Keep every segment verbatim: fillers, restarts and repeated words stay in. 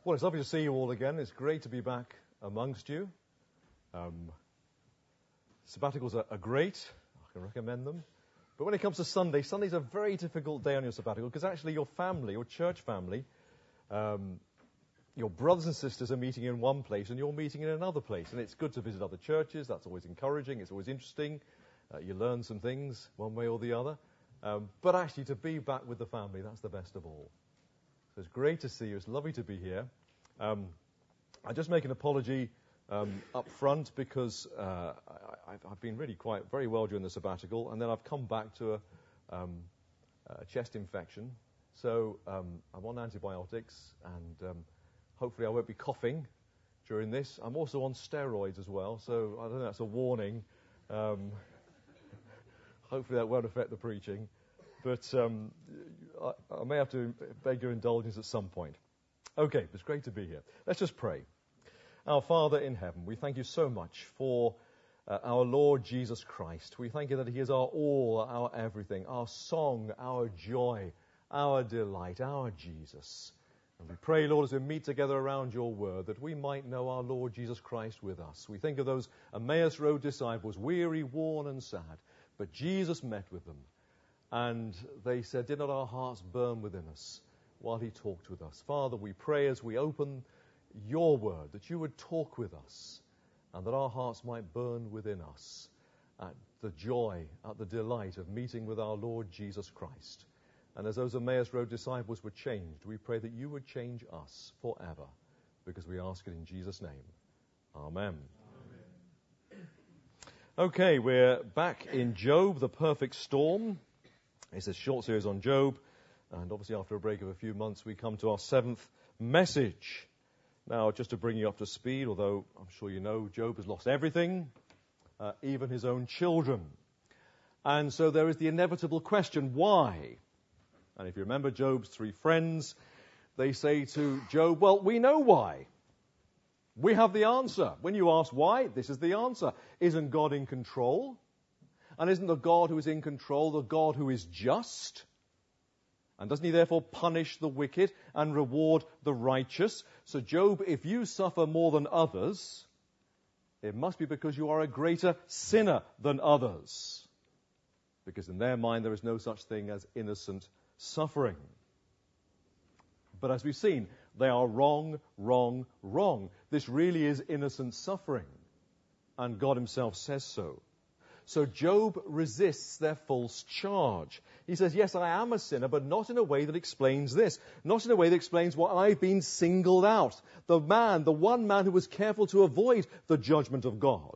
Well, it's lovely to see you all again. It's great to be back amongst you. Um, sabbaticals are, are great. I can recommend them. But when it comes to Sunday, Sunday's a very difficult day on your sabbatical because actually your family, your church family, um, your brothers and sisters are meeting in one place and you're meeting in another place. And it's good to visit other churches. That's always encouraging. It's always interesting. Uh, you learn some things one way or the other. Um, but actually to be back with the family, that's the best of all. So it's great to see you. It's lovely to be here. Um, I just make an apology um, up front because uh, I, I've, I've been really quite very well during the sabbatical, and then I've come back to a, um, a chest infection. So um, I'm on antibiotics, and um, hopefully I won't be coughing during this. I'm also on steroids as well, so I don't know, that's a warning. Um, hopefully that won't affect the preaching. But um, I, I may have to beg your indulgence at some point. Okay, it's great to be here. Let's just pray. Our Father in heaven, we thank you so much for uh, our Lord Jesus Christ. We thank you that he is our all, our everything, our song, our joy, our delight, our Jesus. And we pray, Lord, as we meet together around your word, that we might know our Lord Jesus Christ with us. We think of those Emmaus Road disciples, weary, worn, and sad, but Jesus met with them. And they said, did not our hearts burn within us while he talked with us? Father, we pray as we open your word that you would talk with us and that our hearts might burn within us at the joy, at the delight of meeting with our Lord Jesus Christ. And as those Emmaus Road disciples were changed, we pray that you would change us forever, because we ask it in Jesus' name. Amen. Amen. Okay, we're back in Job, the perfect storm. It's a short series on Job, and obviously after a break of a few months, we come to our seventh message. Now, just to bring you up to speed, although I'm sure you know, Job has lost everything, uh, even his own children. And so there is the inevitable question, why? And if you remember Job's three friends, they say to Job, well, we know why. We have the answer. When you ask why, this is the answer. Isn't God in control? And isn't the God who is in control the God who is just? And doesn't he therefore punish the wicked and reward the righteous? So Job, if you suffer more than others, it must be because you are a greater sinner than others. Because in their mind there is no such thing as innocent suffering. But as we've seen, they are wrong, wrong, wrong. This really is innocent suffering. And God himself says so. So Job resists their false charge. He says, yes, I am a sinner, but not in a way that explains this. Not in a way that explains why I've been singled out. The man, the one man who was careful to avoid the judgment of God.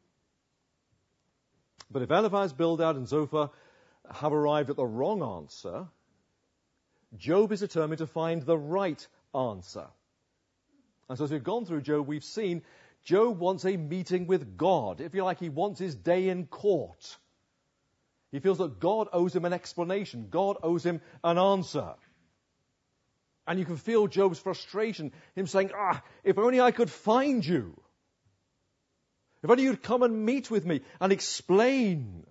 But if Eliphaz, Bildad, and Zophar have arrived at the wrong answer, Job is determined to find the right answer. And so as we've gone through Job, we've seen Job wants a meeting with God. If you like, he wants his day in court. He feels that God owes him an explanation. God owes him an answer. And you can feel Job's frustration, him saying, ah, if only I could find you. If only you'd come and meet with me and explain.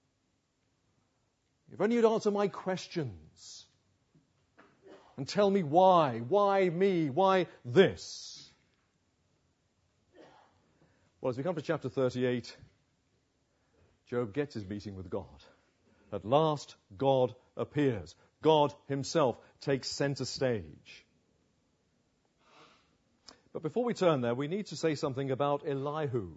If only you'd answer my questions. And tell me why. Why me? Why this? Well, as we come to chapter thirty-eight, Job gets his meeting with God. At last, God appears. God himself takes center stage. But before we turn there, we need to say something about Elihu.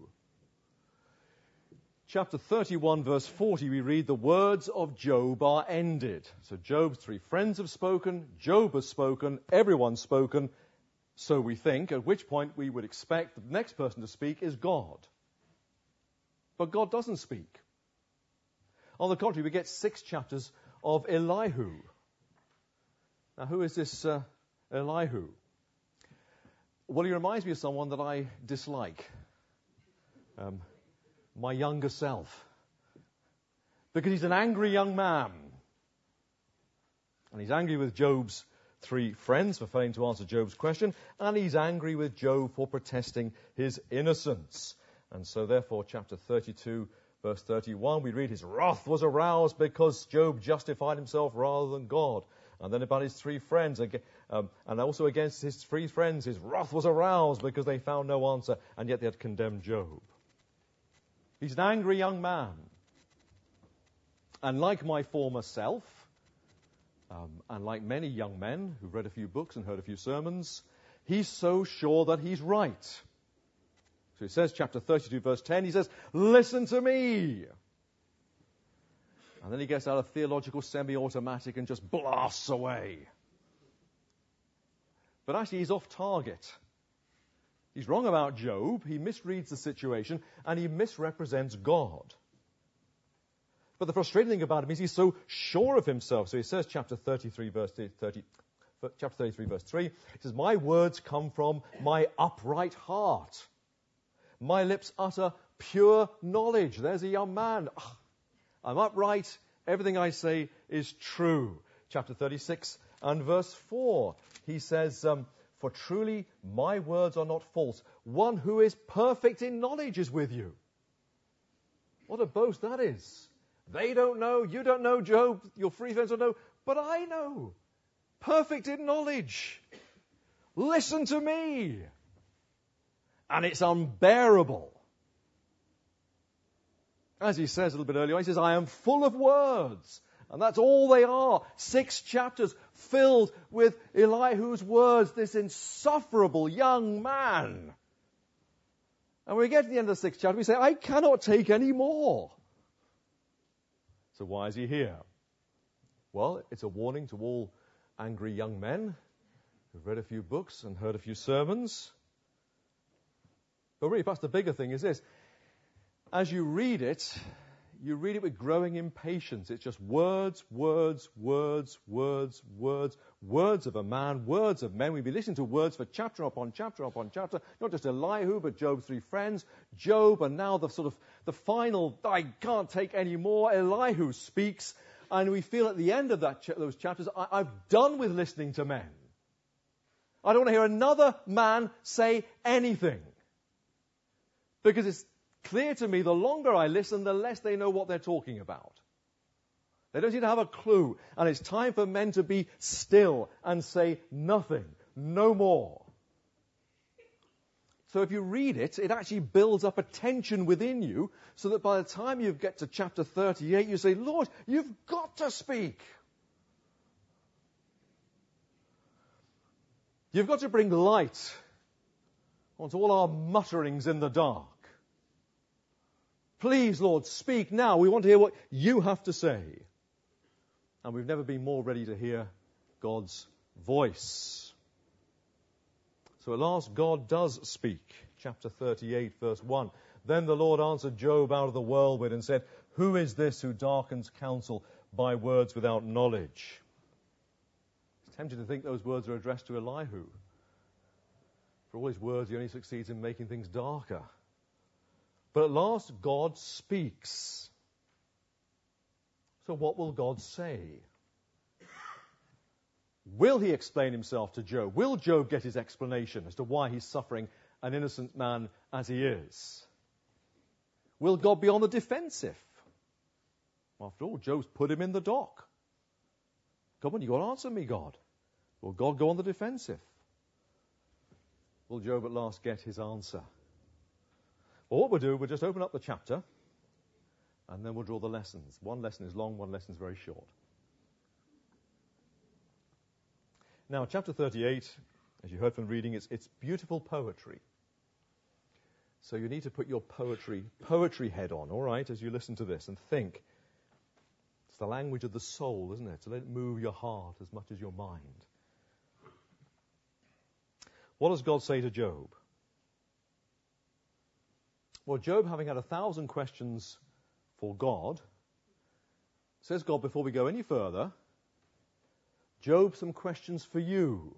Chapter thirty-one, verse forty, we read, the words of Job are ended. So Job's three friends have spoken, Job has spoken, everyone's spoken. So we think, at which point we would expect the next person to speak is God. But God doesn't speak. On the contrary, we get six chapters of Elihu. Now, who is this uh, Elihu? Well, he reminds me of someone that I dislike. Um, my younger self. Because he's an angry young man. And he's angry with Job's three friends for failing to answer Job's question, and he's angry with Job for protesting his innocence. And so therefore, chapter thirty-two, verse thirty-one, we read, his wrath was aroused because Job justified himself rather than God. And then about his three friends, Um, and also against his three friends, his wrath was aroused because they found no answer, and yet they had condemned Job. He's an angry young man. And like my former self, um, and like many young men who've read a few books and heard a few sermons, he's so sure that he's right. So he says, chapter thirty-two, verse ten, he says, listen to me. And then he gets out a theological semi-automatic and just blasts away. But actually he's off target. He's wrong about Job, he misreads the situation, and he misrepresents God. But the frustrating thing about him is he's so sure of himself. So he says, chapter thirty-three, verse thirty, chapter thirty-three, verse three, he says, my words come from my upright heart. My lips utter pure knowledge. There's a young man. Oh, I'm upright. Everything I say is true. Chapter thirty-six and verse four, he says, um, for truly my words are not false. One who is perfect in knowledge is with you. What a boast that is. They don't know, you don't know, Job, your three friends don't know, but I know. Perfect in knowledge. Listen to me. And it's unbearable. As he says a little bit earlier, he says, I am full of words. And that's all they are. Six chapters filled with Elihu's words, this insufferable young man. And when we get to the end of the sixth chapter, we say, I cannot take any more. So why is he here? Well, it's a warning to all angry young men who've read a few books and heard a few sermons. But really, perhaps the bigger thing is this. As you read it, you read it with growing impatience. It's just words, words, words, words, words, words of a man, words of men. We've been listening to words for chapter upon chapter upon chapter, not just Elihu, but Job's three friends, Job, and now the sort of the final, I can't take any more, Elihu speaks, and we feel at the end of that ch- those chapters, I- I've done with listening to men. I don't want to hear another man say anything. Because it's clear to me, the longer I listen, the less they know what they're talking about. They don't seem to have a clue. And it's time for men to be still and say nothing, no more. So if you read it, it actually builds up a tension within you so that by the time you get to chapter thirty-eight, you say, Lord, you've got to speak. You've got to bring light onto all our mutterings in the dark. Please, Lord, speak now. We want to hear what you have to say. And we've never been more ready to hear God's voice. So at last, God does speak. Chapter thirty-eight, verse one. Then the Lord answered Job out of the whirlwind and said, who is this who darkens counsel by words without knowledge? It's tempting to think those words are addressed to Elihu. For all his words, he only succeeds in making things darker. But at last, God speaks. So what will God say? Will he explain himself to Job? Will Job get his explanation as to why he's suffering, an innocent man as he is? Will God be on the defensive? After all, Job's put him in the dock. Come on, you've got to answer me, God. Will God go on the defensive? Will Job at last get his answer? Well, what we'll do, we'll just open up the chapter, and then we'll draw the lessons. One lesson is long, one lesson is very short. Now, chapter thirty-eight, as you heard from reading, it's, it's beautiful poetry. So you need to put your poetry, poetry head on, all right, as you listen to this and think. It's the language of the soul, isn't it? To let it move your heart as much as your mind. What does God say to Job? Well, Job, having had a thousand questions for God, says God, before we go any further, Job, some questions for you.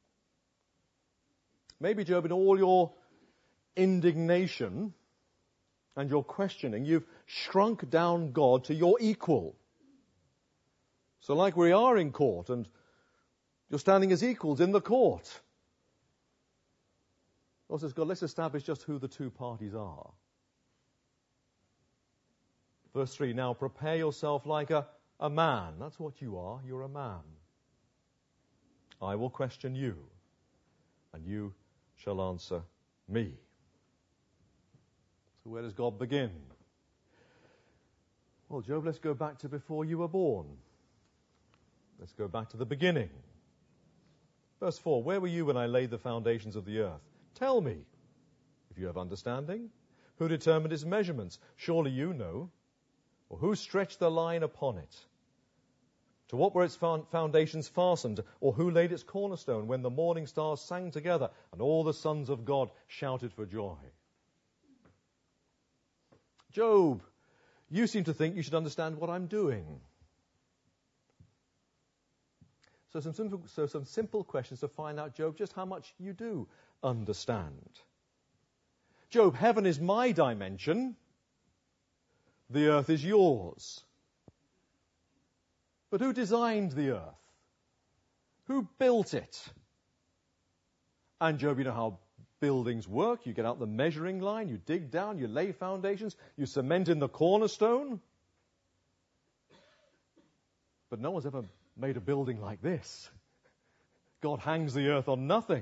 Maybe, Job, in all your indignation and your questioning, you've shrunk down God to your equal. So like we are in court, and you're standing as equals in the court. God says, God, let's establish just who the two parties are. Verse three, now prepare yourself like a, a man. That's what you are. You're a man. I will question you, and you shall answer me. So where does God begin? Well, Job, let's go back to before you were born. Let's go back to the beginning. Verse four, where were you when I laid the foundations of the earth? Tell me, if you have understanding. Who determined its measurements? Surely you know. Or who stretched the line upon it? To what were its foundations fastened? Or who laid its cornerstone when the morning stars sang together and all the sons of God shouted for joy? Job, you seem to think you should understand what I'm doing. So some simple, so some simple questions to find out, Job, just how much you do understand. Job, heaven is my dimension. The earth is yours. But who designed the earth? Who built it? And Job, you know how buildings work. You get out the measuring line, you dig down, you lay foundations, you cement in the cornerstone. But no one's ever made a building like this. God hangs the earth on nothing.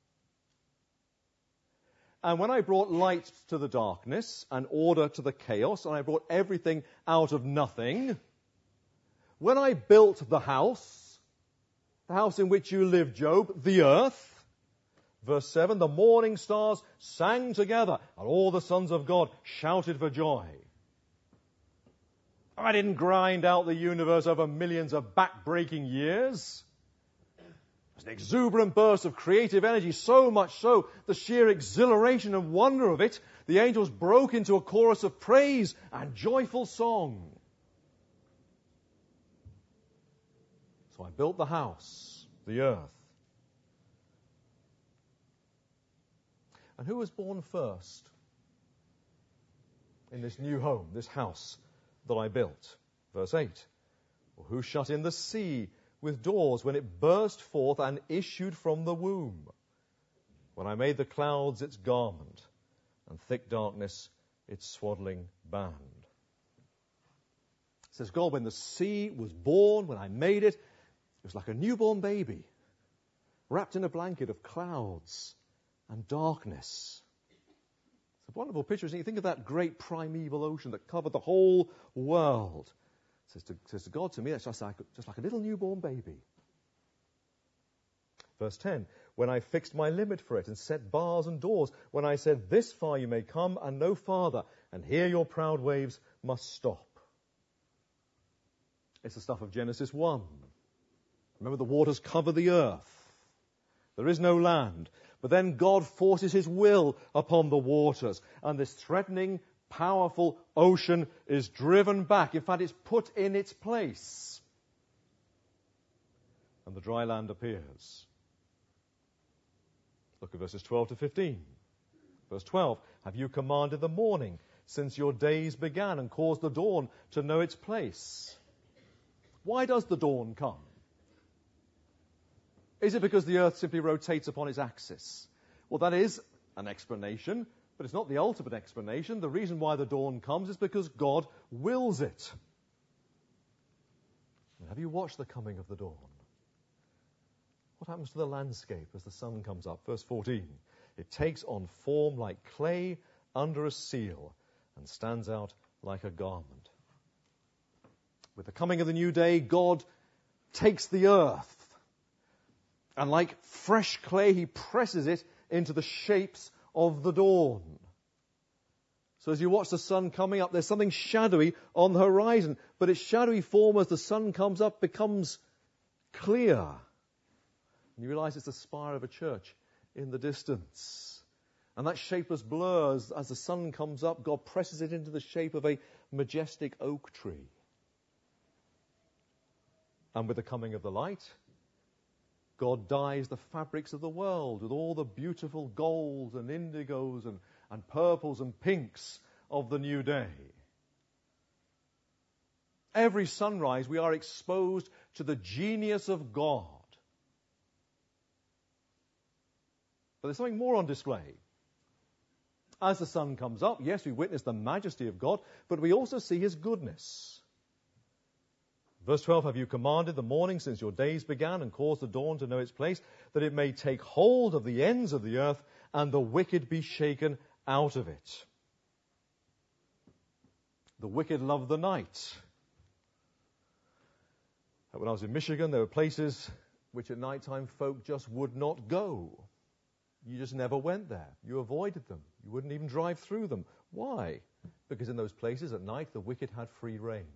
And when I brought light to the darkness and order to the chaos, and I brought everything out of nothing, when I built the house, the house in which you live, Job, the earth, verse seven, the morning stars sang together, and all the sons of God shouted for joy. I didn't grind out the universe over millions of back-breaking years. It was an exuberant burst of creative energy, so much so, the sheer exhilaration and wonder of it, the angels broke into a chorus of praise and joyful song. So I built the house, the earth. And who was born first in this new home, this house that I built? Verse eight. Or who shut in the sea with doors when it burst forth and issued from the womb? When I made the clouds its garment and thick darkness its swaddling band. It says, God, when the sea was born, when I made it, it was like a newborn baby, wrapped in a blanket of clouds and darkness. It's a wonderful picture, isn't it? You think of that great primeval ocean that covered the whole world. It says to, says to God, to me, that's just like, just like a little newborn baby. Verse ten, when I fixed my limit for it and set bars and doors, when I said, this far you may come and no farther, and here your proud waves must stop. It's the stuff of Genesis one. Remember, the waters cover the earth. There is no land. But then God forces his will upon the waters, and this threatening, powerful ocean is driven back. In fact, it's put in its place. And the dry land appears. Look at verses twelve to fifteen. Verse twelve, have you commanded the morning since your days began and caused the dawn to know its place? Why does the dawn come? Is it because the earth simply rotates upon its axis? Well, that is an explanation, but it's not the ultimate explanation. The reason why the dawn comes is because God wills it. And have you watched the coming of the dawn? What happens to the landscape as the sun comes up? Verse fourteen, it takes on form like clay under a seal and stands out like a garment. With the coming of the new day, God takes the earth, and like fresh clay, he presses it into the shapes of the dawn. So as you watch the sun coming up, there's something shadowy on the horizon. But its shadowy form as the sun comes up becomes clear. And you realize it's the spire of a church in the distance. And that shapeless blur, as, as the sun comes up, God presses it into the shape of a majestic oak tree. And with the coming of the light, God dyes the fabrics of the world with all the beautiful golds and indigos and, and purples and pinks of the new day. Every sunrise we are exposed to the genius of God. But there's something more on display. As the sun comes up, yes, we witness the majesty of God, but we also see his goodness. Verse twelve, have you commanded the morning since your days began and caused the dawn to know its place, that it may take hold of the ends of the earth and the wicked be shaken out of it? The wicked love the night. When I was in Michigan, there were places which at night time folk just would not go. You just never went there. You avoided them. You wouldn't even drive through them. Why? Because in those places at night the wicked had free rein.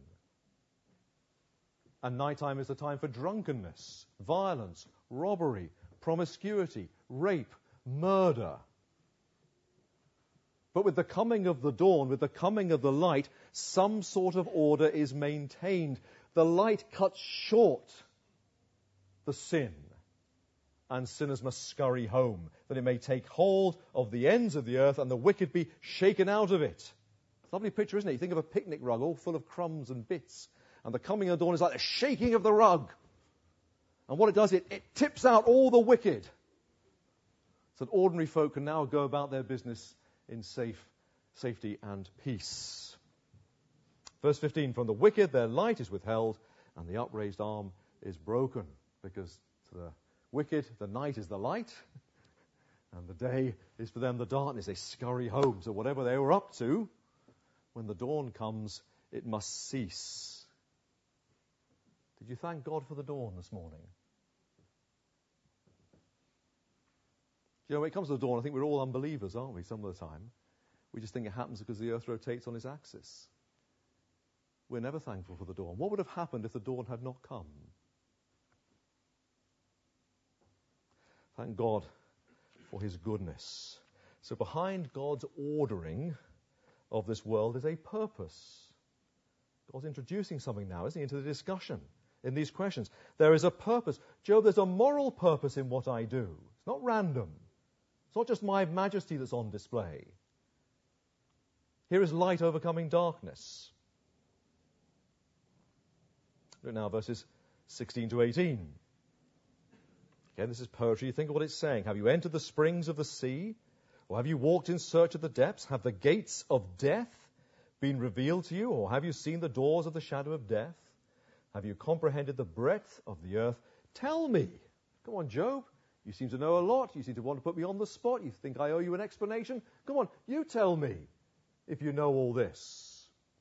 And nighttime is the time for drunkenness, violence, robbery, promiscuity, rape, murder. But with the coming of the dawn, with the coming of the light, some sort of order is maintained. The light cuts short the sin, and sinners must scurry home, that it may take hold of the ends of the earth and the wicked be shaken out of it. It's a lovely picture, isn't it? You think of a picnic rug all full of crumbs and bits, and the coming of the dawn is like the shaking of the rug. And what it does, it, it tips out all the wicked, so that ordinary folk can now go about their business in safe safety and peace. Verse fifteen, from the wicked their light is withheld, and the upraised arm is broken. Because to the wicked, the night is the light, and the day is for them the darkness. They scurry home. So whatever they were up to, when the dawn comes, it must cease. Did you thank God for the dawn this morning? You know, when it comes to the dawn, I think we're all unbelievers, aren't we, some of the time? We just think it happens because the earth rotates on its axis. We're never thankful for the dawn. What would have happened if the dawn had not come? Thank God for his goodness. So behind God's ordering of this world is a purpose. God's introducing something now, isn't he, into the discussion in these questions. There is a purpose. Job, there's a moral purpose in what I do. It's not random. It's not just my majesty that's on display. Here is light overcoming darkness. Look now, verses sixteen to eighteen. Again, this is poetry. Think of what it's saying. Have you entered the springs of the sea? Or have you walked in search of the depths? Have the gates of death been revealed to you? Or have you seen the doors of the shadow of death? Have you comprehended the breadth of the earth? Tell me. Come on, Job. You seem to know a lot. You seem to want to put me on the spot. You think I owe you an explanation? Come on, you tell me if you know all this.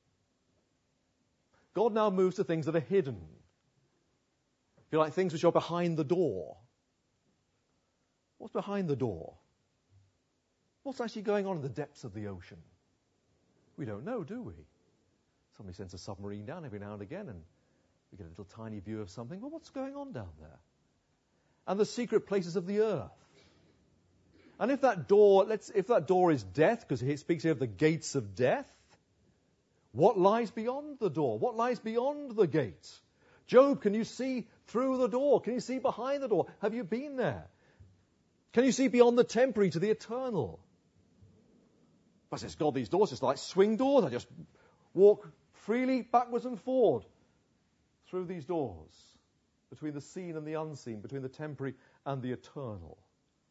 God now moves to things that are hidden. If you like, things which are behind the door. What's behind the door? What's actually going on in the depths of the ocean? We don't know, do we? Somebody sends a submarine down every now and again and we get a little tiny view of something. Well, what's going on down there? And the secret places of the earth. And if that door, let's, if that door is death, because it speaks here of the gates of death, what lies beyond the door? What lies beyond the gate? Job, can you see through the door? Can you see behind the door? Have you been there? Can you see beyond the temporary to the eternal? But says God, these doors are just like swing doors. I just walk freely backwards and forward through these doors, between the seen and the unseen, between the temporary and the eternal.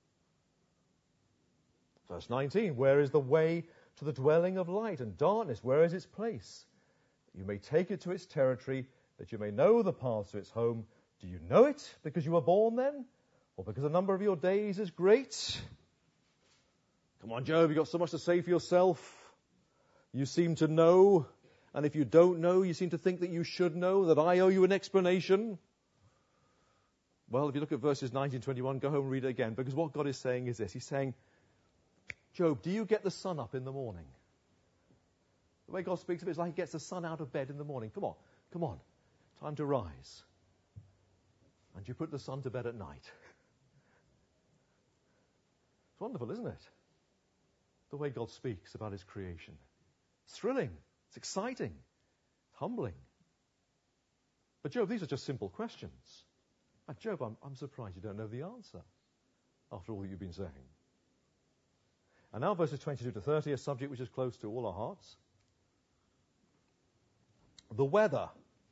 Verse nineteen, where is the way to the dwelling of light and darkness? Where is its place? You may take it to its territory, that you may know the paths to its home. Do you know it because you were born then? Or because the number of your days is great? Come on, Job, you've got so much to say for yourself. You seem to know, and if you don't know, you seem to think that you should know, that I owe you an explanation. Well, if you look at verses nineteen, twenty-one, go home and read it again, because what God is saying is this. He's saying, Job, do you get the sun up in the morning? The way God speaks of it is like he gets the sun out of bed in the morning. Come on, come on, time to rise. And you put the sun to bed at night. It's wonderful, isn't it? The way God speaks about his creation. It's thrilling. It's exciting. It's humbling. But Job, these are just simple questions. And Job, I'm, I'm surprised you don't know the answer after all that you've been saying. And now verses twenty-two to thirty, a subject which is close to all our hearts. The weather.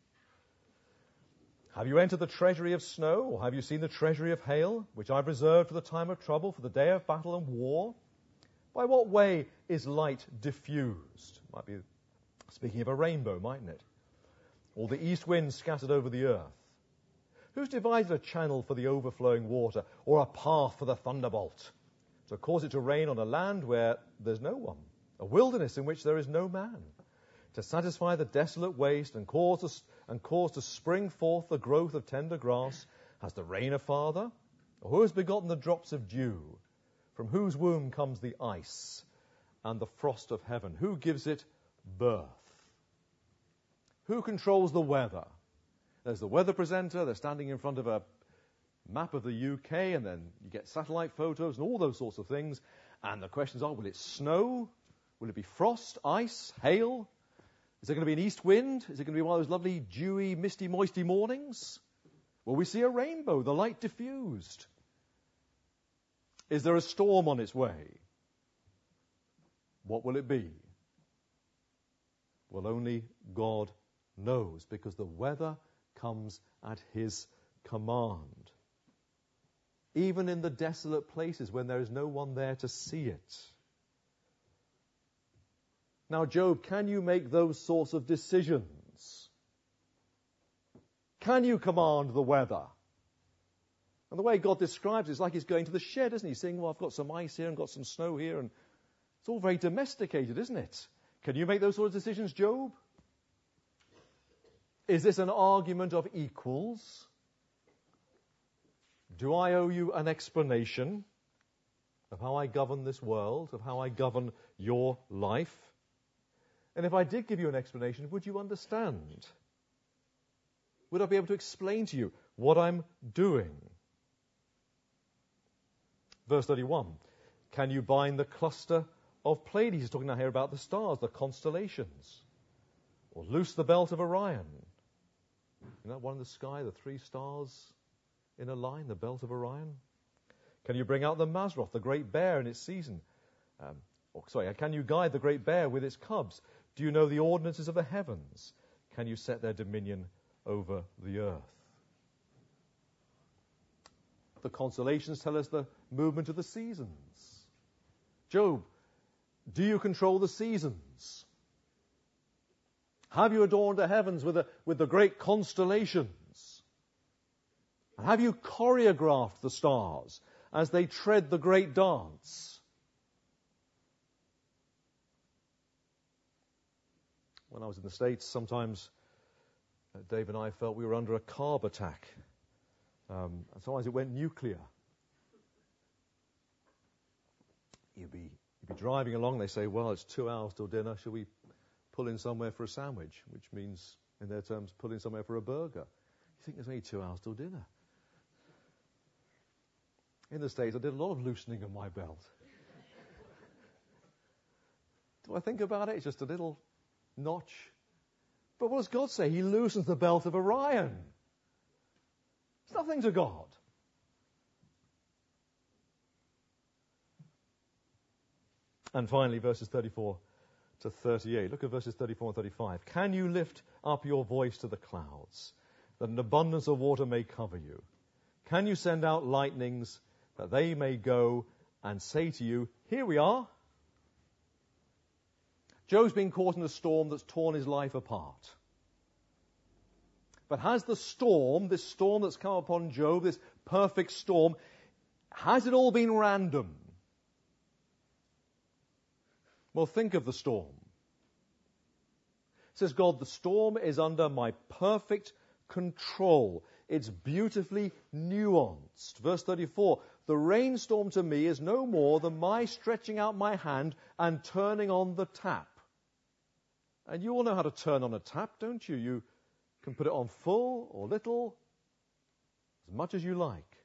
Have you entered the treasury of snow, or have you seen the treasury of hail, which I've reserved for the time of trouble, for the day of battle and war? By what way is light diffused? Might be speaking of a rainbow, mightn't it? or the east wind scattered over the earth? Who's divided a channel for the overflowing water, or a path for the thunderbolt, to cause it to rain on a land where there's no one, a wilderness in which there is no man, to satisfy the desolate waste and cause, to, and cause to spring forth the growth of tender grass? Has the rain a father? Or who has begotten the drops of dew? From whose womb comes the ice and the frost of heaven? Who gives it birth? Who controls the weather? There's the weather presenter. They're standing in front of a map of the U K, and then you get satellite photos and all those sorts of things. And the questions are, will it snow? Will it be frost, ice, hail? Is there going to be an east wind? Is it going to be one of those lovely, dewy, misty, moisty mornings? Will we see a rainbow, the light diffused? Is there a storm on its way? What will it be? Well, only God knows, because the weather comes at his command. Even in the desolate places when there is no one there to see it. Now, Job, can you make those sorts of decisions? Can you command the weather? And the way God describes it is like he's going to the shed, isn't he? Saying, well, I've got some ice here and got some snow here, and it's all very domesticated, isn't it? Can you make those sort of decisions, Job? Is this an argument of equals? Do I owe you an explanation of how I govern this world, of how I govern your life? And if I did give you an explanation, would you understand? Would I be able to explain to you what I'm doing? Verse thirty-one, can you bind the cluster of Pleiades? He's talking now here about the stars, the constellations. Or loose the belt of Orion. You know, one in the sky, the three stars in a line, the belt of Orion. Can you bring out the Mazroth, the great bear in its season? Um, or, sorry, can you guide the great bear with its cubs? Do you know the ordinances of the heavens? Can you set their dominion over the earth? The constellations tell us the movement of the seasons. Job, do you control the seasons? Have you adorned the heavens with, a, with the great constellations? And have you choreographed the stars as they tread the great dance? When I was in the States, sometimes uh, Dave and I felt we were under a carb attack. Um, and sometimes it went nuclear. You'd be, you'd be driving along, they say, well, it's two hours till dinner, shall we pull in somewhere for a sandwich? Which means, in their terms, pull in somewhere for a burger. You think there's only two hours till dinner. In the States, I did a lot of loosening of my belt. Do I think about it? It's just a little notch. But what does God say? He loosens the belt of Orion. It's nothing to God. And finally, verses thirty-four to thirty-eight. Look at verses thirty-four and thirty-five. Can you lift up your voice to the clouds, that an abundance of water may cover you? Can you send out lightnings, that they may go and say to you, here we are? Job's been caught in a storm that's torn his life apart. But has the storm, this storm that's come upon Job, this perfect storm, has it all been random? Well, think of the storm. It says God, the storm is under my perfect control. It's beautifully nuanced. Verse thirty-four, the rainstorm to me is no more than my stretching out my hand and turning on the tap. And you all know how to turn on a tap, don't you? You can put it on full or little, as much as you like.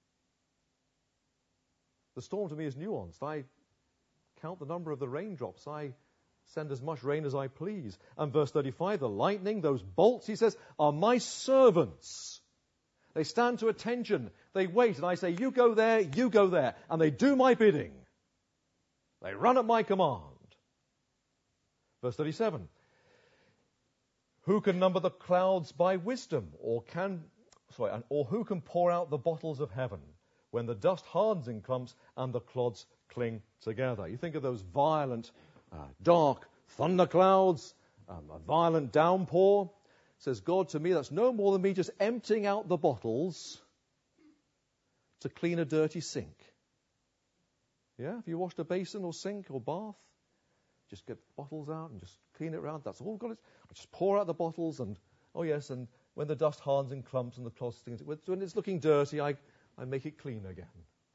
The storm to me is nuanced. I count the number of the raindrops. I send as much rain as I please. And verse thirty-five, the lightning, those bolts, he says, are my servants. They stand to attention. They wait, and I say, you go there, you go there. And they do my bidding. They run at my command. Verse thirty-seven, who can number the clouds by wisdom, or can, sorry, or who can pour out the bottles of heaven when the dust hardens in clumps and the clods cling together? You think of those violent, uh, dark thunderclouds, um, a violent downpour. says God to me, that's no more than me just emptying out the bottles to clean a dirty sink. Yeah, if you washed a basin or sink or bath, just get the bottles out and just clean it around. That's all God is. I just pour out the bottles and, oh yes, and when the dust hardens in clumps and the cloth things, when it's looking dirty, I, I make it clean again.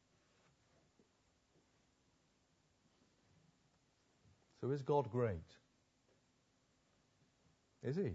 So is God great? Is he?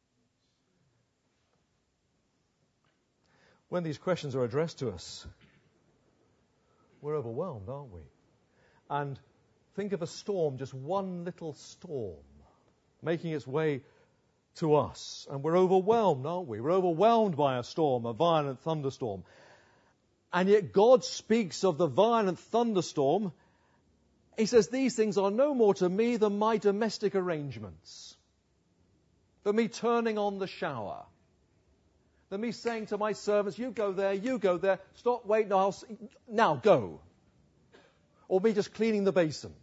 When these questions are addressed to us, we're overwhelmed, aren't we? And think of a storm, just one little storm, making its way to us. And we're overwhelmed, aren't we? We're overwhelmed by a storm, a violent thunderstorm. And yet God speaks of the violent thunderstorm. He says, these things are no more to me than my domestic arrangements. Than me turning on the shower. Than me saying to my servants, you go there, you go there, stop, wait, no, I'll, now go. Or me just cleaning the basin.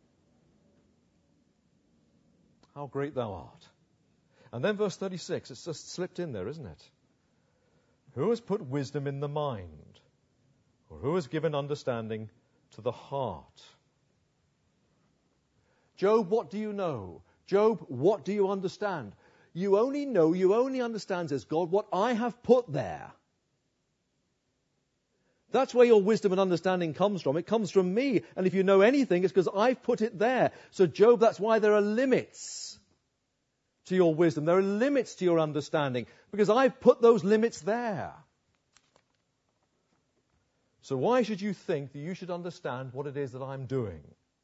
How great thou art. And then verse thirty-six, it's just slipped in there, isn't it? Who has put wisdom in the mind? Or who has given understanding to the heart? Job, what do you know? Job, what do you understand? You only know, you only understand, says God, what I have put there. That's where your wisdom and understanding comes from. It comes from me. And if you know anything, it's because I've put it there. So Job, that's why there are limits to your wisdom. There are limits to your understanding because I've put those limits there. So why should you think that you should understand what it is that I'm doing?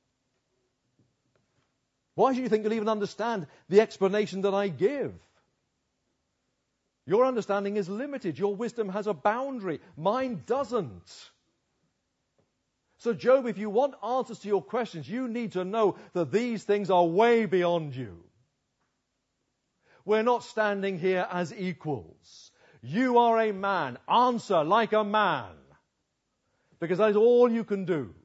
Why should you think you'll even understand the explanation that I give? Your understanding is limited. Your wisdom has a boundary. Mine doesn't. So Job, if you want answers to your questions, you need to know that these things are way beyond you. We're not standing here as equals. You are a man. Answer like a man. Because that is all you can do.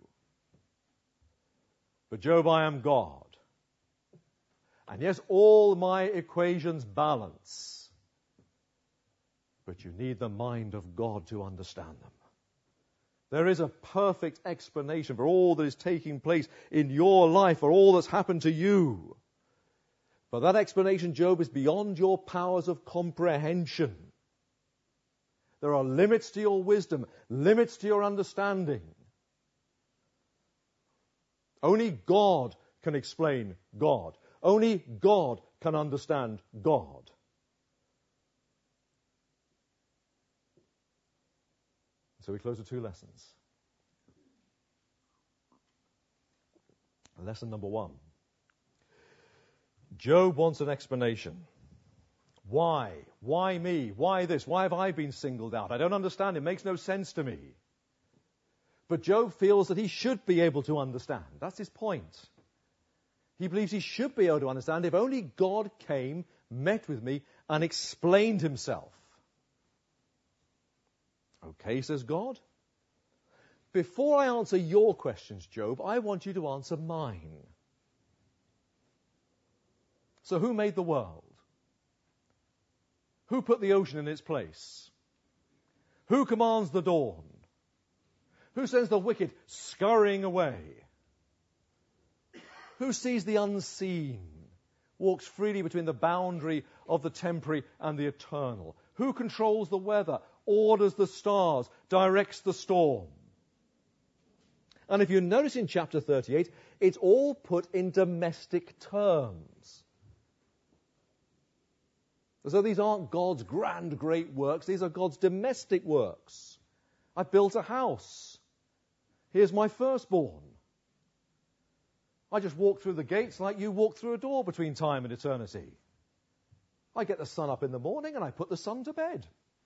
But Job, I am God. And yes, all my equations balance. But you need the mind of God to understand them. There is a perfect explanation for all that is taking place in your life, for all that's happened to you. But that explanation, Job, is beyond your powers of comprehension. There are limits to your wisdom, limits to your understanding. Only God can explain God. Only God can understand God. So we close with two lessons. Lesson number one. Job wants an explanation. Why? Why me? Why this? Why have I been singled out? I don't understand. It makes no sense to me. But Job feels that he should be able to understand. That's his point. He believes he should be able to understand if only God came, met with me, and explained himself. Okay, says God. Before I answer your questions, Job, I want you to answer mine. So who made the world? Who put the ocean in its place? Who commands the dawn? Who sends the wicked scurrying away? Who sees the unseen, walks freely between the boundary of the temporary and the eternal? Who controls the weather, orders the stars, directs the storm? And if you notice in chapter thirty-eight, it's all put in domestic terms. So these aren't God's grand, great works. These are God's domestic works. I built a house. Here's my firstborn. I just walk through the gates like you walk through a door between time and eternity. I get the sun up in the morning and I put the sun to bed.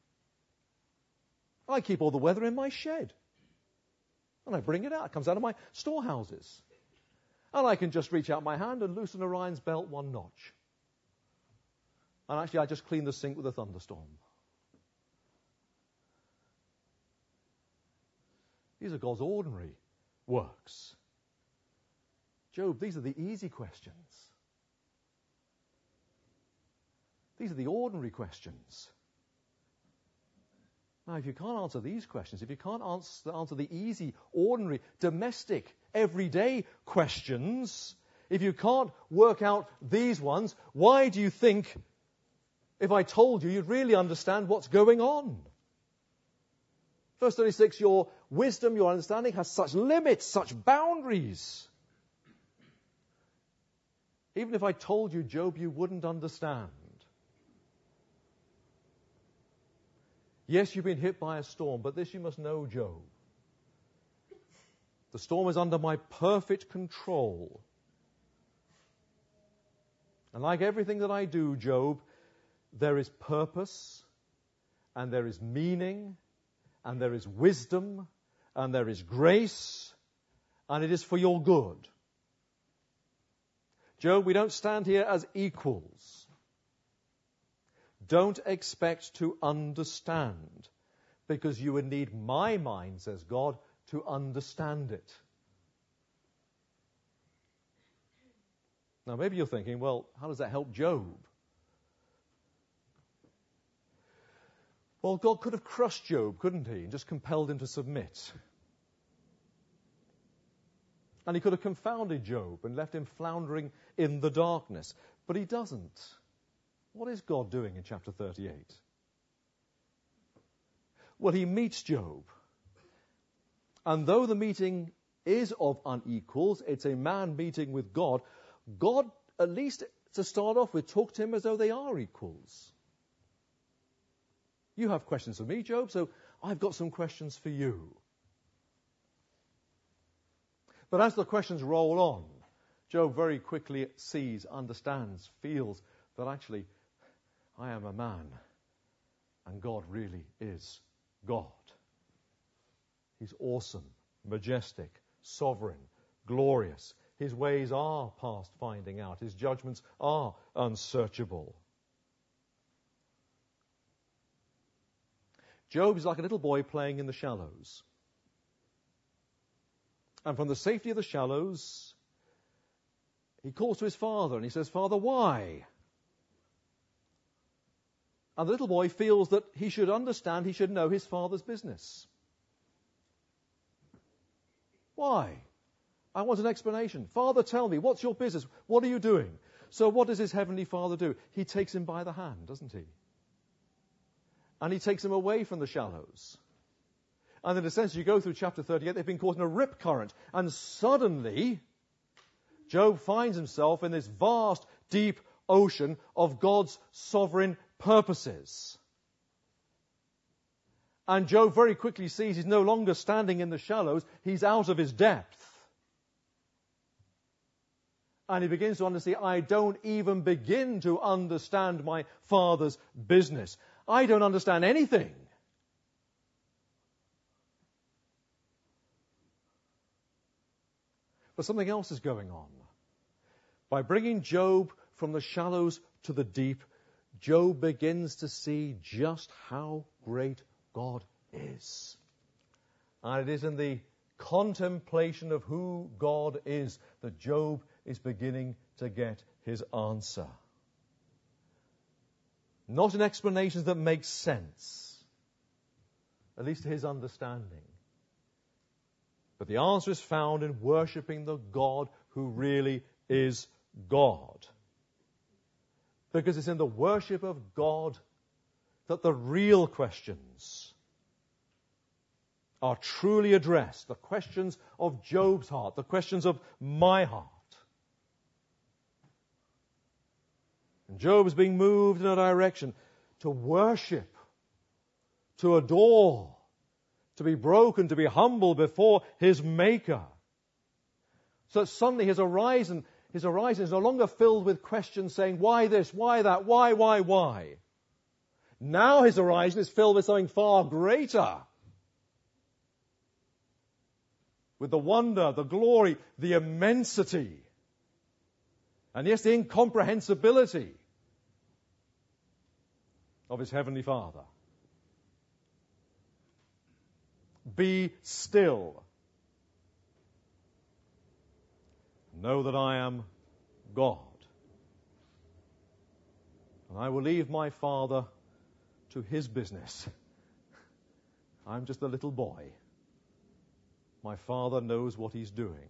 I keep all the weather in my shed. And I bring it out. It comes out of my storehouses. And I can just reach out my hand and loosen Orion's belt one notch. And actually I just clean the sink with a thunderstorm. These are God's ordinary works. Job, these are the easy questions. These are the ordinary questions. Now, if you can't answer these questions, if you can't answer, answer the easy, ordinary, domestic, everyday questions, if you can't work out these ones, why do you think, if I told you, you'd really understand what's going on? Verse thirty-six, your wisdom, your understanding has such limits, such boundaries. Even if I told you, Job, you wouldn't understand. Yes, you've been hit by a storm, but this you must know, Job. The storm is under my perfect control. And like everything that I do, Job, there is purpose, and there is meaning, and there is wisdom, and there is grace, and it is for your good. Job, we don't stand here as equals. Don't expect to understand, because you would need my mind, says God, to understand it. Now, maybe you're thinking, well, how does that help Job? Well, God could have crushed Job, couldn't he, and just compelled him to submit. And he could have confounded Job and left him floundering in the darkness. But he doesn't. What is God doing in chapter thirty-eight? Well, he meets Job. And though the meeting is of unequals, it's a man meeting with God, God, at least to start off with, talk to him as though they are equals. You have questions for me, Job, so I've got some questions for you. But as the questions roll on, Job very quickly sees, understands, feels that actually I am a man and God really is God. He's awesome, majestic, sovereign, glorious. His ways are past finding out. His judgments are unsearchable. Job is like a little boy playing in the shallows. And from the safety of the shallows, he calls to his father and he says, Father, why? And the little boy feels that he should understand, he should know his father's business. Why? I want an explanation. Father, tell me, what's your business? What are you doing? So what does his heavenly Father do? He takes him by the hand, doesn't he? And he takes him away from the shallows. And in a sense, you go through chapter thirty-eight, they've been caught in a rip current. And suddenly, Job finds himself in this vast, deep ocean of God's sovereign purposes. And Job very quickly sees he's no longer standing in the shallows, he's out of his depth. And he begins to understand, I don't even begin to understand my Father's business. I don't understand anything. But something else is going on. By bringing Job from the shallows to the deep, Job begins to see just how great God is. And it is in the contemplation of who God is that Job is beginning to get his answer. Not in explanations that make sense, at least to his understanding. But the answer is found in worshipping the God who really is God. Because it's in the worship of God that the real questions are truly addressed. The questions of Job's heart, the questions of my heart. And Job is being moved in a direction to worship, to adore, to be broken, to be humble before his Maker. So that suddenly his horizon, his horizon is no longer filled with questions saying, why this, why that, why, why, why? Now his horizon is filled with something far greater. With the wonder, the glory, the immensity, and yes, the incomprehensibility of his heavenly Father. Be still. Know that I am God. And I will leave my Father to his business. I'm just a little boy. My Father knows what he's doing.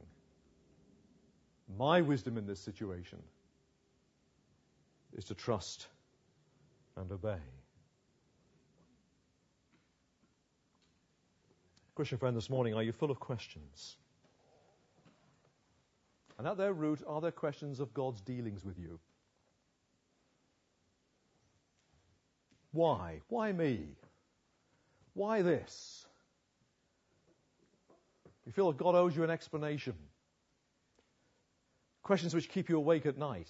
My wisdom in this situation is to trust and obey. Christian friend, this morning, are you full of questions? And at their root, are there questions of God's dealings with you? Why? Why me? Why this? You feel that God owes you an explanation. Questions which keep you awake at night.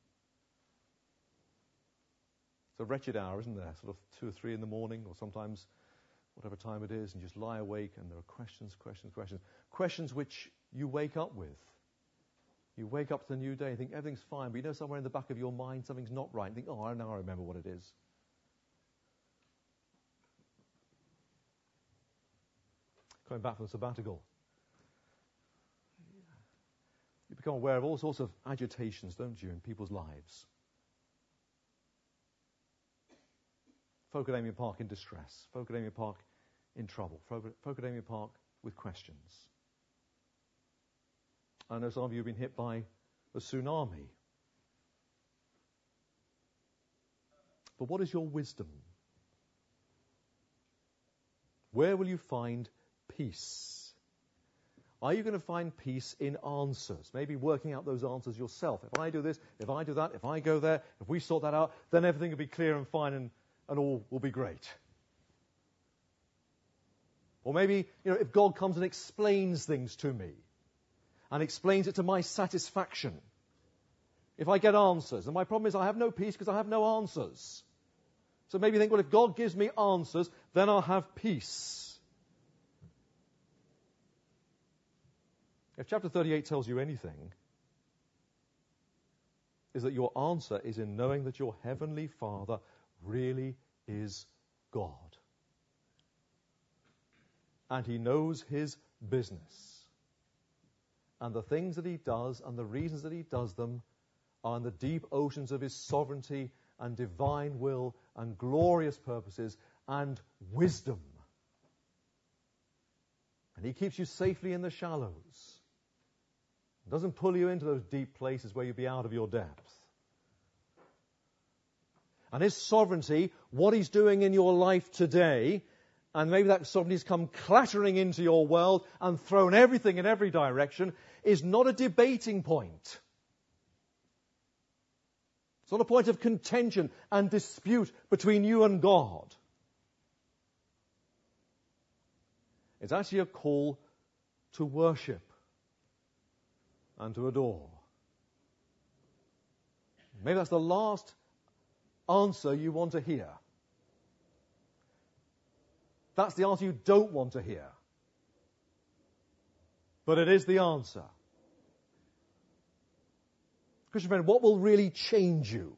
It's a wretched hour, isn't there? Sort of two or three in the morning, or sometimes whatever time it is, and you just lie awake, and there are questions, questions, questions. Questions which you wake up with. You wake up to the new day and think everything's fine, but you know somewhere in the back of your mind something's not right. And think, oh, now I remember what it is. Coming back from the sabbatical, you become aware of all sorts of agitations, don't you, in people's lives. Folk at Amia Park in distress. Folk at Amia Park in trouble. Folk at Amia Park with questions. I know some of you have been hit by a tsunami. But what is your wisdom? Where will you find peace? Are you going to find peace in answers? Maybe working out those answers yourself. If I do this, if I do that, if I go there, if we sort that out, then everything will be clear and fine and, and all will be great. Or maybe, you know, if God comes and explains things to me and explains it to my satisfaction. If I get answers, and my problem is I have no peace because I have no answers. So maybe you think, well, if God gives me answers, then I'll have peace. If chapter thirty-eight tells you anything, is that your answer is in knowing that your heavenly Father really is God. And he knows his business. And the things that he does and the reasons that he does them are in the deep oceans of his sovereignty and divine will and glorious purposes and wisdom. And he keeps you safely in the shallows. Doesn't pull you into those deep places where you'll be out of your depth. And his sovereignty, what he's doing in your life today, and maybe that sovereignty's come clattering into your world and thrown everything in every direction, is not a debating point. It's not a point of contention and dispute between you and God. It's actually a call to worship and to adore. Maybe that's the last answer you want to hear. That's the answer you don't want to hear. But it is the answer. Christian friend, what will really change you?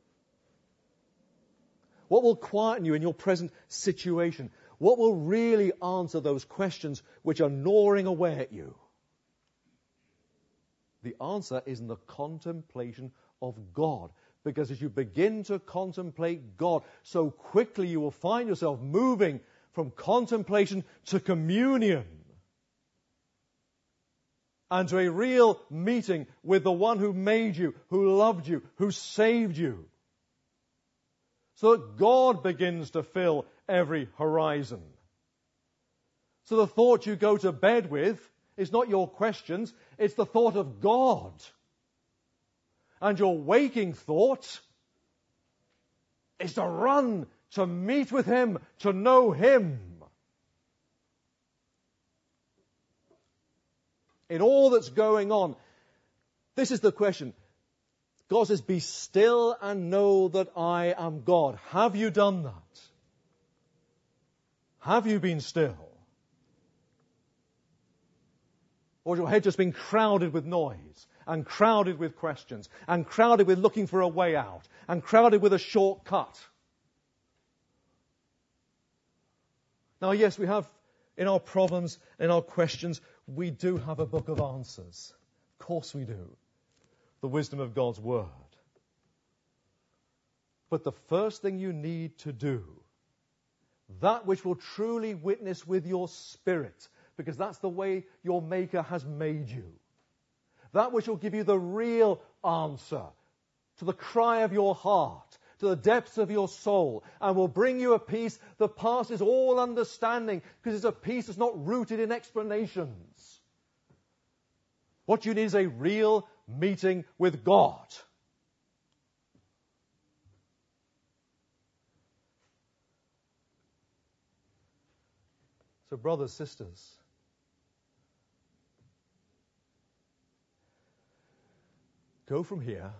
What will quieten you in your present situation? What will really answer those questions which are gnawing away at you? The answer is in the contemplation of God. Because as you begin to contemplate God, so quickly you will find yourself moving from contemplation to communion and to a real meeting with the one who made you, who loved you, who saved you. So that God begins to fill every horizon. So the thought you go to bed with is not your questions, it's the thought of God. And your waking thought is to run, to meet with him, to know him. In all that's going on, this is the question. God says, be still and know that I am God. Have you done that? Have you been still? Or has your head just been crowded with noise, and crowded with questions, and crowded with looking for a way out, and crowded with a shortcut? Now, yes, we have, in our problems, in our questions, we do have a book of answers. Of course we do. The wisdom of God's Word. But the first thing you need to do, that which will truly witness with your spirit, because that's the way your Maker has made you, that which will give you the real answer to the cry of your heart, to the depths of your soul, and will bring you a peace that passes all understanding, because it's a peace that's not rooted in explanations. What you need is a real meeting with God. So, brothers, sisters, go from here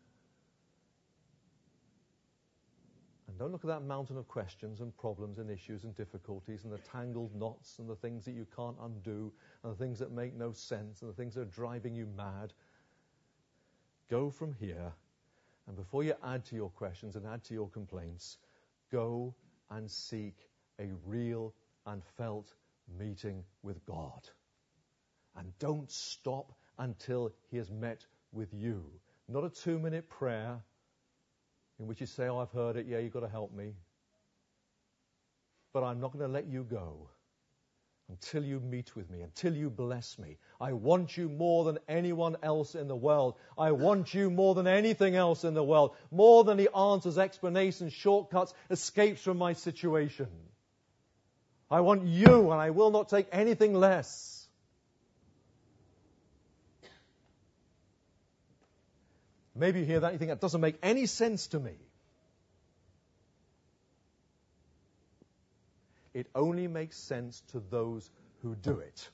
and don't look at that mountain of questions and problems and issues and difficulties and the tangled knots and the things that you can't undo and the things that make no sense and the things that are driving you mad. Go from here, and before you add to your questions and add to your complaints, go and seek a real and felt meeting with God. And don't stop until he has met with you. Not a two-minute prayer in which you say, oh, I've heard it, yeah, you've got to help me. But I'm not going to let you go until you meet with me, until you bless me. I want you more than anyone else in the world. I want you more than anything else in the world. More than the answers, explanations, shortcuts, escapes from my situation. I want you, and I will not take anything less. Maybe you hear that and you think, that doesn't make any sense to me. It only makes sense to those who do it.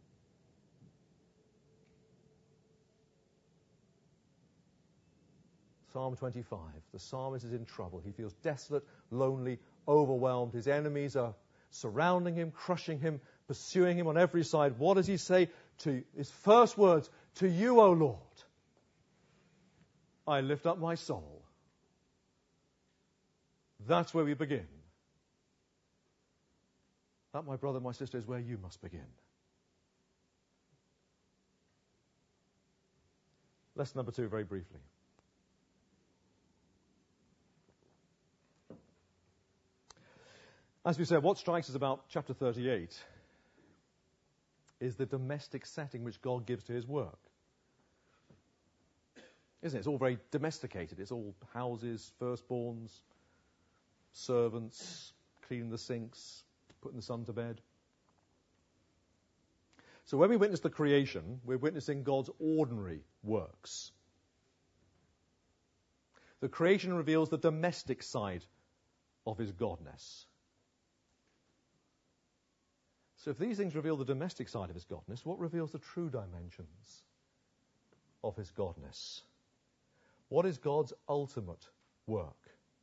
Psalm twenty-five. The psalmist is in trouble. He feels desolate, lonely, overwhelmed. His enemies are surrounding him, crushing him, pursuing him on every side. What does he say? To his first words, to you, O Lord, I lift up my soul. That's where we begin. That, my brother, my sister, is where you must begin. Lesson number two, very briefly. As we said, what strikes us about chapter thirty-eight is the domestic setting which God gives to his work. Isn't it? It's all very domesticated. It's all houses, firstborns, servants, cleaning the sinks, putting the son to bed. So when we witness the creation, we're witnessing God's ordinary works. The creation reveals the domestic side of his godness. So if these things reveal the domestic side of his godness, what reveals the true dimensions of his godness? What is God's ultimate work?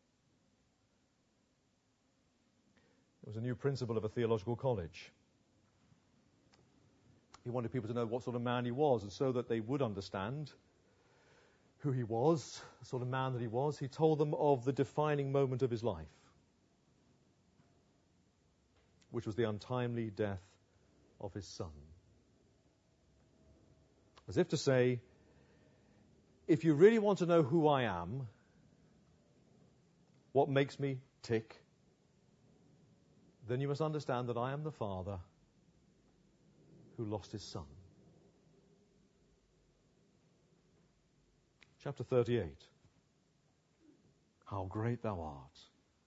It was a new principal of a theological college. He wanted people to know what sort of man he was, and so that they would understand who he was, the sort of man that he was, he told them of the defining moment of his life, which was the untimely death of his son. As if to say, if you really want to know who I am, what makes me tick, then you must understand that I am the father who lost his son. Chapter thirty-eight. How great thou art.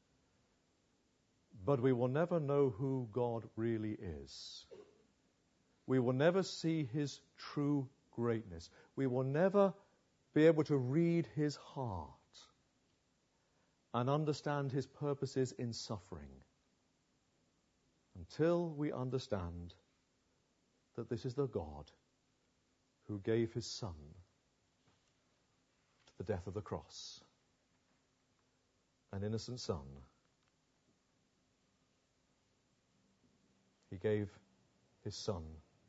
But we will never know who God really is. We will never see his true greatness. We will never be able to read his heart and understand his purposes in suffering until we understand that this is the God who gave his son to the death of the cross. An innocent son. He gave his son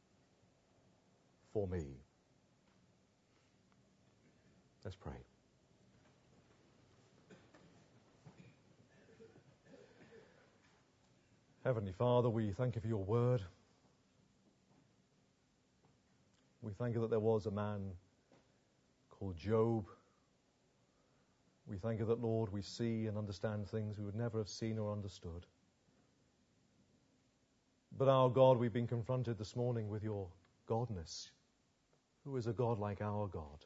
for me. Let's pray. Heavenly Father, we thank you for your word. We thank you that there was a man called Job We thank you that, Lord, we see and understand things we would never have seen or understood. But our God, we've been confronted this morning with your godness. Who is a God like our God?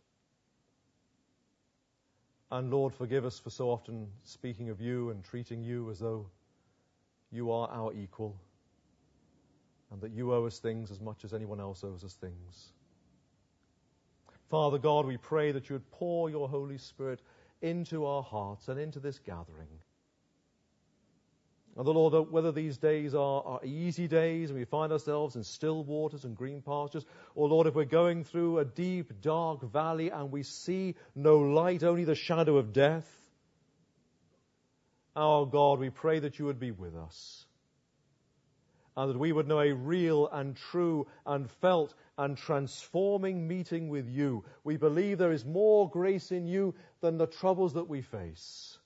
And Lord, forgive us for so often speaking of you and treating you as though you are our equal, and that you owe us things as much as anyone else owes us things. Father God, we pray that you would pour your Holy Spirit into our hearts and into this gathering. And the Lord, that whether these days are, are easy days and we find ourselves in still waters and green pastures, or Lord, if we're going through a deep, dark valley and we see no light, only the shadow of death, our God, we pray that you would be with us, and that we would know a real and true and felt and transforming meeting with you. We believe there is more grace in you than the troubles that we face,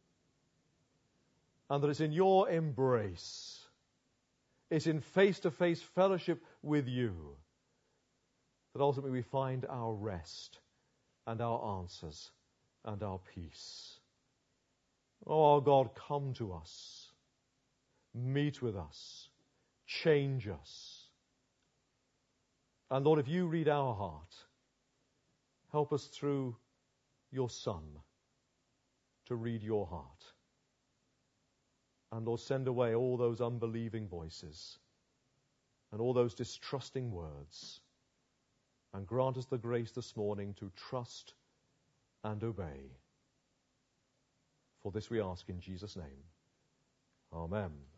and that it's in your embrace, it's in face-to-face fellowship with you, that ultimately we find our rest and our answers and our peace. Oh, our God, come to us, meet with us, change us. And Lord, if you read our heart, help us through your Son to read your heart. And Lord, send away all those unbelieving voices and all those distrusting words, and grant us the grace this morning to trust and obey. For this we ask in Jesus' name. Amen.